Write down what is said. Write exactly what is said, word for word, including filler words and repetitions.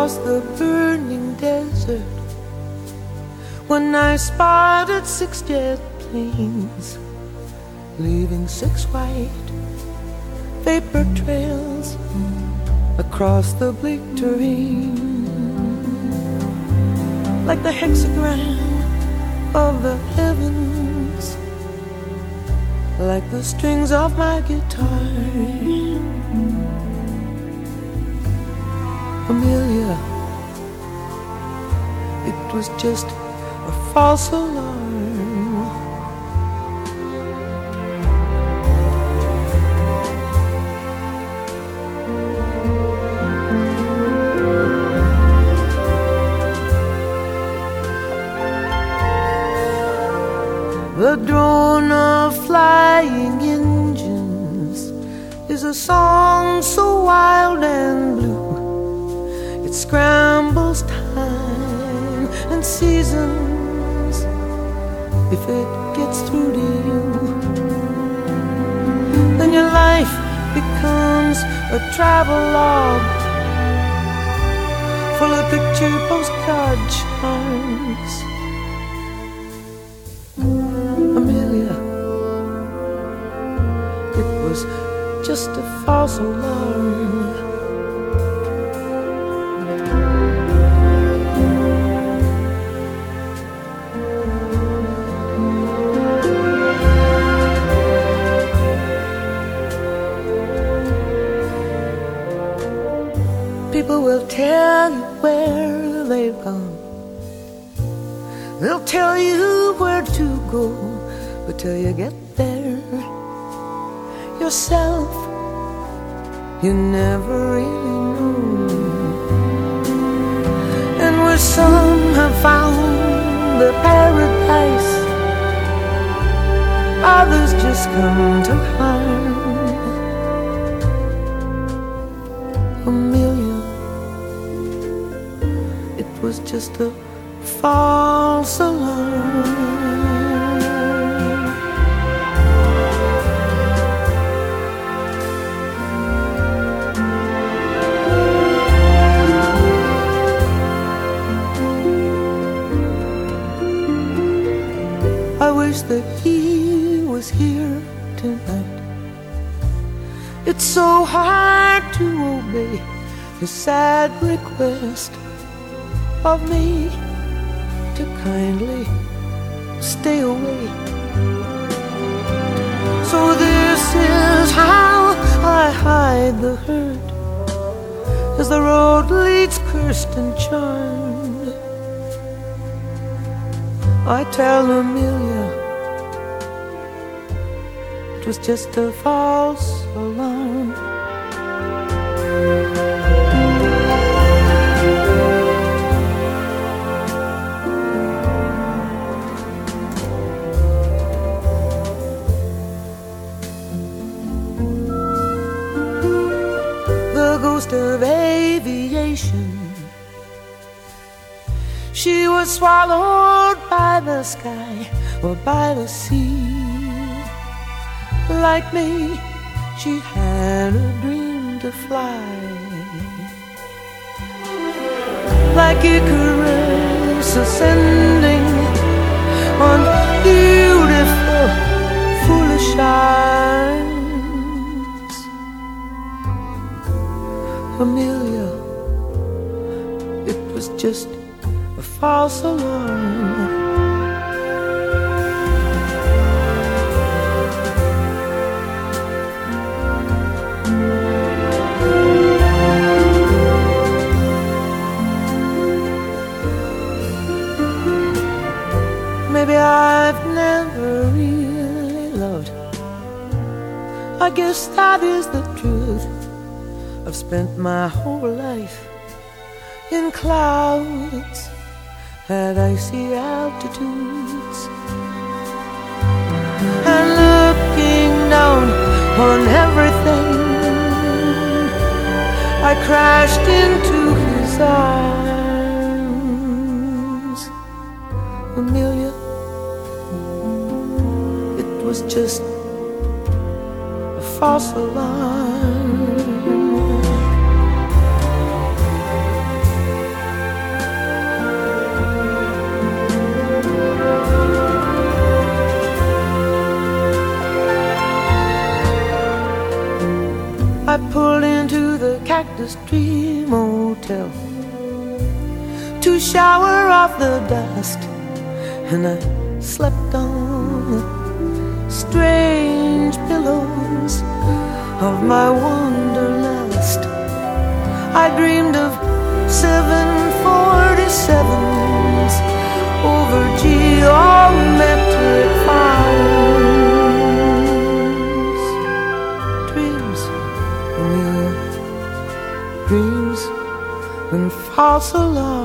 across the burning desert when I spotted six jet planes, leaving six white vapor trails across the bleak terrain, like the hexagram of the heavens, like the strings of my guitar. Amelia, it was just a false alarm. The drone of flying engines is a song so wild and blue. It scrambles time and seasons if it gets through to you. Then your life becomes a travelogue full of picture postcard charms. Amelia, it was just a false alarm. People will tell you where they've gone, they'll tell you where to go, but till you get there yourself, you never really know. And where some have found their paradise, others just come to harm. Amelia, it was just a false alarm. I wish that he was here tonight. It's so hard to obey the sad request of me to kindly stay away. So this is how I hide the hurt, as the road leads cursed and charmed. I tell Amelia it was just a false alarm. The ghost of aviation, she was swallowed by the sky or by the sea. Like me, she had a dream to fly, like Icarus ascending on beautiful, foolish eyes. Amelia, it was just a false alarm. Maybe I've never really loved. I guess that is the truth. I've spent my whole life in clouds at icy altitudes, and looking down on everything, I crashed into his arms. Amelia, it was just a false alarm. this dream hotel to shower off the dust, and I slept on the strange pillows of my wanderlust. I dreamed of seven forty-sevens over geometric fires. Dreams, Amelia, dreams and false alarms.